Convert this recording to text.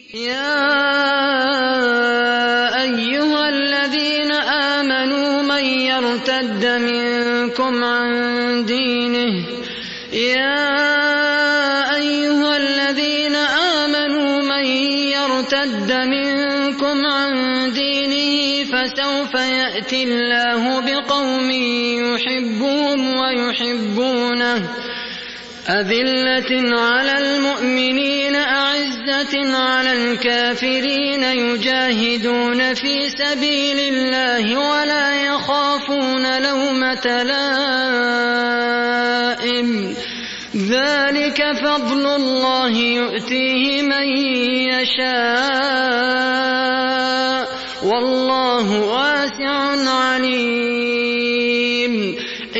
يا أيها الذين آمنوا من يرتد منكم عن دينه فسوف يأتي الله بقوم يحبهم ويحبونه أذلة على المؤمنين أعزة على الكافرين يجاهدون في سبيل الله ولا يخافون لومة لائم ذلك فضل الله يؤتيه من يشاء والله واسع عليم.